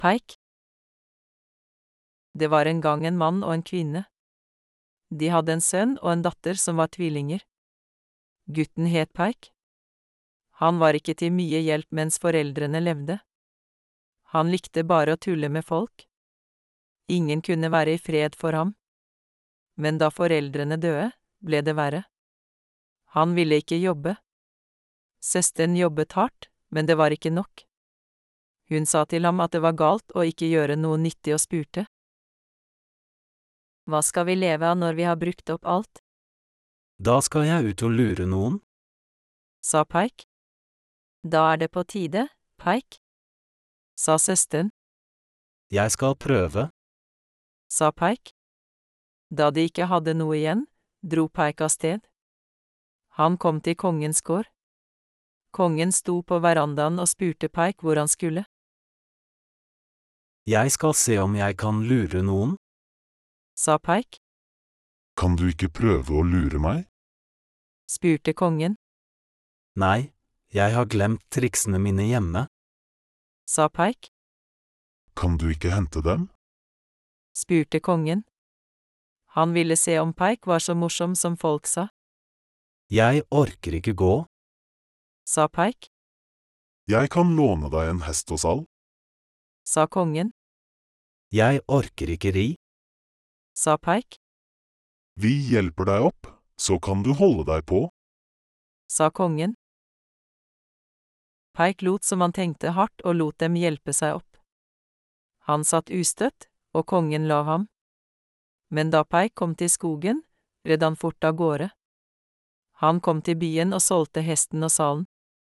Peik. Det var en gang en mann og en kvinne. De hadde en sønn og en datter som var tvillinger. Gutten het Peik. Han var ikke til mye hjelp mens foreldrene levde. Han likte bare å tulle med folk. Ingen kunne være i fred for ham. Men da foreldrene døde, ble det verre. Han ville ikke jobbe. Søsteren jobbet hardt, men det var ikke nok. Hun sa til ham at det var galt å ikke gjøre noe nyttig og spurte. Hva skal vi leve av når vi har brukt opp alt? Da skal jeg ut og lure noen. Sa Peik. Da er det på tide, Peik. Sa søsteren. Jeg skal prøve. Sa Peik. Da de ikke hadde noe igjen, dro Peik av sted. Han kom til kongens gård. Kongen sto på verandaen og spurte Peik hvor han skulle. Jeg skal se om jeg kan lure noen. Sa Peik. Kan du ikke prøve å lure meg? Spurte kongen. Nei, jeg har glemt triksene mine hjemme. Sa Peik. Kan du ikke hente dem? Spurte kongen. Han ville se om Peik var så morsom som folk sa. Jeg orker ikke gå. Sa Peik. Jeg kan låne deg en hest og sal. Sa kongen. Jeg orker ikke ri. Sa Peik. Vi hjelper deg opp, så kan du holde deg på. Sa kongen. Peik lot som han tenkte hardt og lot dem hjelpe seg opp. Han satt ustøtt, og kongen la ham. Men da Peik kom til skogen, red han fort av gårde. Han kom til byen og solgte hesten og salen.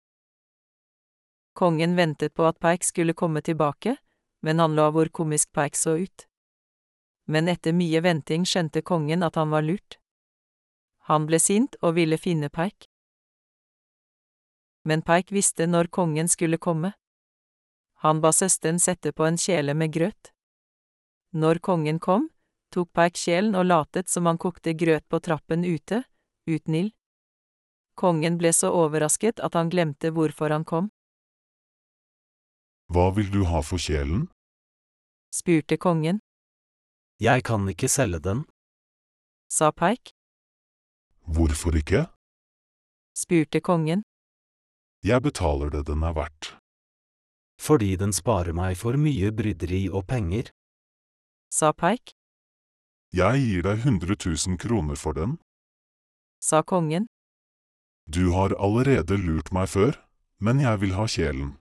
Kongen ventet på at Peik skulle komme tilbake, men han la hvor komisk Peik så ut. Men etter mye venting skjønte kongen at han var lurt. Han ble sint og ville finne Peik. Men Peik visste når kongen skulle komme. Han ba søsteren sette på en kjele med grøt. Når kongen kom, tok Peik kjelen og latet som han kokte grøt på trappen ute, uten ild. Kongen ble så overrasket at han glemte hvorfor han kom. Hva vil du ha for kjelen? Spurte kongen. Jeg kan ikke selge den. Sa Peik. Hvorfor ikke? Spurte kongen. Jeg betaler det den er verdt. Fordi den sparer meg for mye bryderi og penger. Sa Peik. Jeg gir deg 100 000 kroner for den. Sa kongen. Du har allerede lurt meg før, men jeg vil ha kjelen.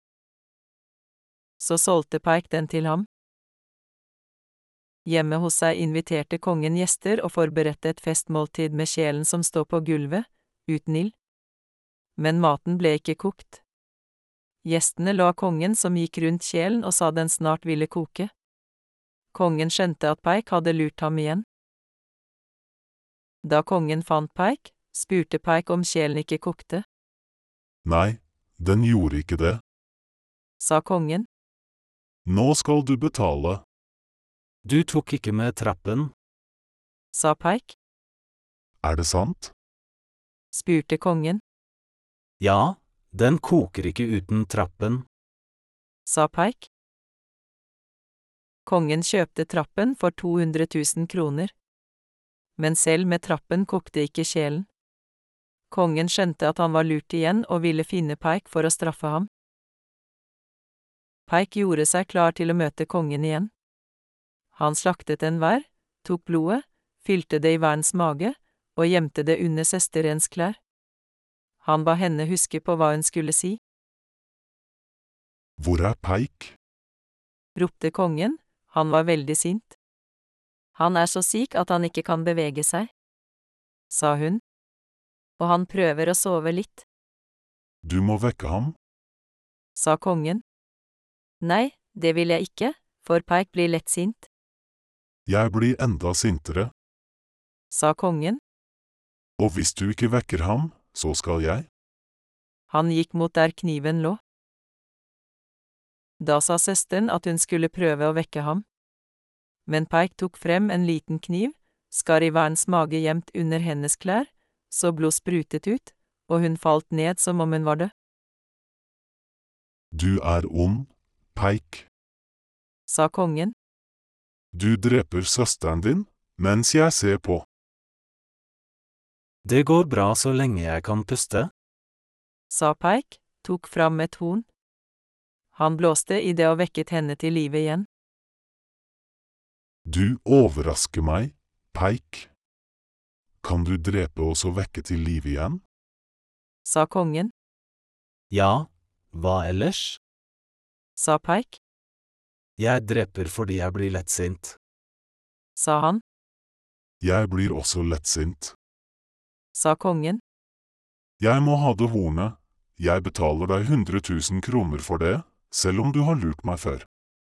Så solgte Peik den til ham. Hjemme hos seg inviterte kongen gjester og forberedte et festmåltid med kjelen som står på gulvet, uten ild. Men maten ble ikke kokt. Gjestene lå av kongen som gikk rundt kjelen og sa den snart ville koke. Kongen skjønte at Peik hadde lurt ham igjen. Da kongen fant Peik, spurte Peik om kjelen ikke kokte. Nei, den gjorde ikke det. Sa kongen. Nå skal du betale. Du tok ikke med trappen. Sa Peik. Er det sant? Spurte kongen. Ja, den koker ikke uten trappen. Sa Peik. Kongen kjøpte trappen for 200 000 kroner. Men selv med trappen kokte ikke kjelen. Kongen skjønte at han var lurt igjen og ville finne Peik for å straffe ham. Peik gjorde seg klar til å møte kongen igjen. Han slaktet enhver, tok blodet, fylte det i hverens mage, og gjemte det under søsterens klær. Han ba henne huske på hva hun skulle si. Hvor er Peik? Ropte kongen, han var veldig sint. Han er så syk at han ikke kan bevege seg, sa hun. Og han prøver å sove litt, Du må vekke ham. sa kongen. Nei, det vil jeg ikke, for Peik blir lett sint, Jeg blir enda sintere, sa kongen. og hvis du ikke vekker ham, så skal jeg. Han gikk mot der kniven lå. Da sa søsteren at hun skulle prøve å vekke ham. Men Peik tok frem en liten kniv, skar i hverens mage gjemt under hennes klær, så blod sprutet ut, og hun falt ned som om hun var død. Du er ond, Peik. sa kongen. Du dreper søsteren din, mens jeg ser på. Det går bra så lenge jeg kan puste. Sa Pike, tok fram et horn. Han blåste i det og vekket henne til live igjen. Du overrasker meg, Pike. Kan du drepe og så vekke til liv igjen? Sa kongen. Ja, hva ellers? Sa Pike. Jeg dreper fordi jeg blir lettsint. Sa han. Jeg blir også lettsint. Sa kongen. Jeg må ha det hornet. Jeg betaler deg 100 000 kroner for det, selv om du har lurt meg før.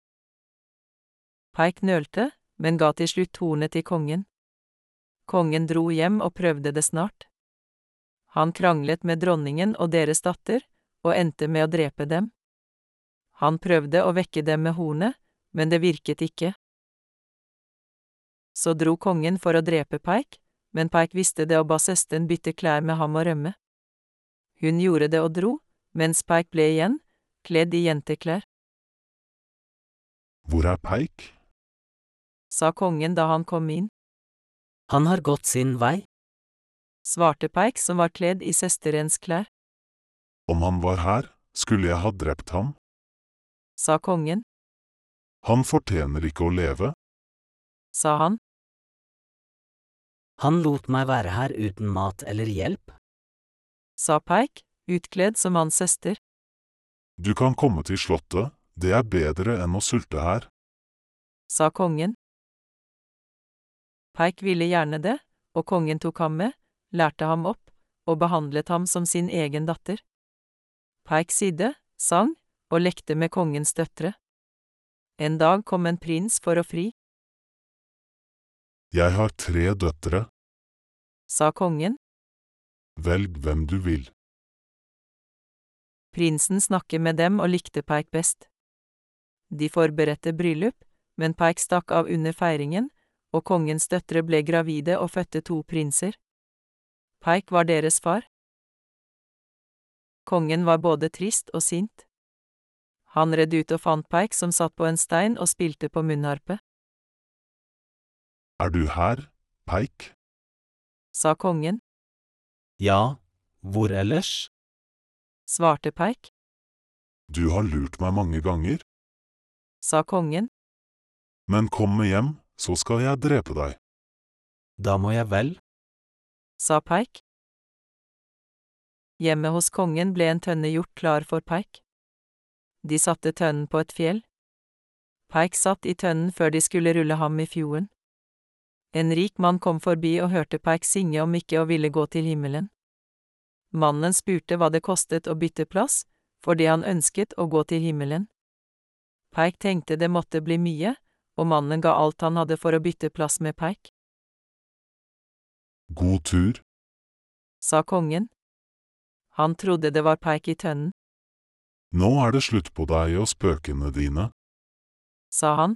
Pike nølte, men ga til slutt hornet til kongen. Kongen dro hjem og prøvde det snart. Han kranglet med dronningen og deres datter, og endte med å drepe dem. Han prøvde å vekke dem med hornet, men det virket ikke. Så dro kongen for å drepe Pike, men Pike visste det og ba søsteren bytte klær med ham og rømme. Hun gjorde det og dro, mens Pike ble igjen, kledd i jenteklær. Hvor er Pike? Sa kongen da han kom inn. Han har gått sin vei. Svarte Pike som var kledd i søsterens klær. Om han var her, skulle jeg ha drept ham. Sa kongen. Han fortjener ikke å leve. Sa han. Han lot meg være her uten mat eller hjelp. Sa Pike, utkledd som hans søster. Du kan komme til slottet, det er bedre enn å sulte her. Sa kongen. Pike ville gjerne det, og kongen tok ham med, lærte ham opp, og behandlet ham som sin egen datter. Pike sidde, sang, og lekte med kongens døtre. En dag kom en prins for å fri. Jeg har 3 døtre. Sa kongen. Velg hvem du vil. Prinsen snakket med dem og likte Pike best. De forberedte bryllup, men Pike stakk av under feiringen, og kongens døtre ble gravide og fødte 2 prinser. Pike var deres far. Kongen var både trist og sint. Han red ut og fant Pike som satt på en stein og spilte på munnharpe. Er du her, Pike? Sa kongen. Ja, hvor ellers? Svarte Pike. Du har lurt meg mange ganger, Sa kongen. men kom med hjem, så skal jeg drepe deg. Da må jeg vel? Sa Pike. Hjemme hos kongen ble en tønne gjort klar for Pike. De satte tønnen på et fjell. Pike satt i tønnen før de skulle rulle ham i fjorden. En rik mann kom forbi og hørte Pike synge om ikke å ville gå til himmelen. Mannen spurte hva det kostet å bytte plass, fordi han ønsket å gå til himmelen. Pike tenkte det måtte bli mye, og mannen ga alt han hadde for å bytte plass med Pike. God tur. Sa kongen. Han trodde det var Pike i tønnen. Nå er det slutt på deg og spøkene dine. Sa han.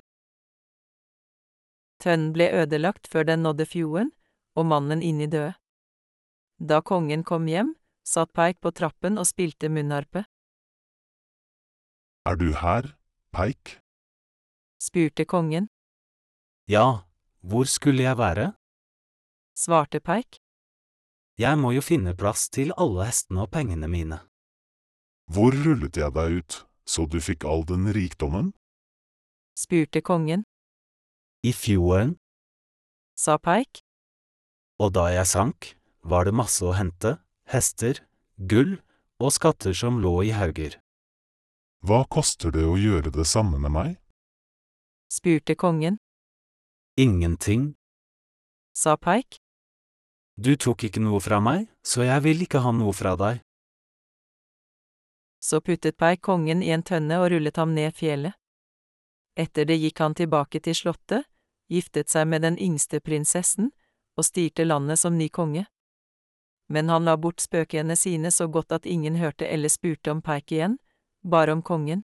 Tønnen ble ødelagt før den nådde fjorden, og mannen inni døde. Da kongen kom hjem, satt Pike på trappen og spilte munnharpe. Er du her, Pike? Spurte kongen. Ja, hvor skulle jeg være? Svarte Pike. Jeg må jo finne plass til alle hestene og pengene mine. Hvor rullet jeg deg ut, så du fikk all den rikdommen? Spurte kongen. I fjorden, Sa Pike. og da jeg sank, var det masse å hente, hester, gull og skatter som lå i hauger. Hva koster det å gjøre det samme med meg? Spurte kongen. Ingenting. Sa Pike. Du tok ikke noe fra meg, så jeg vil ikke ha noe fra deg. Så puttet Pike kongen i en tønne og rullet ham ned fjellet. Etter det gikk han tilbake til slottet, giftet seg med den yngste prinsessen, og styrte landet som ny konge. Men han la bort spøkene sine så godt at ingen hørte eller spurte om Pike igjen, bare om kongen.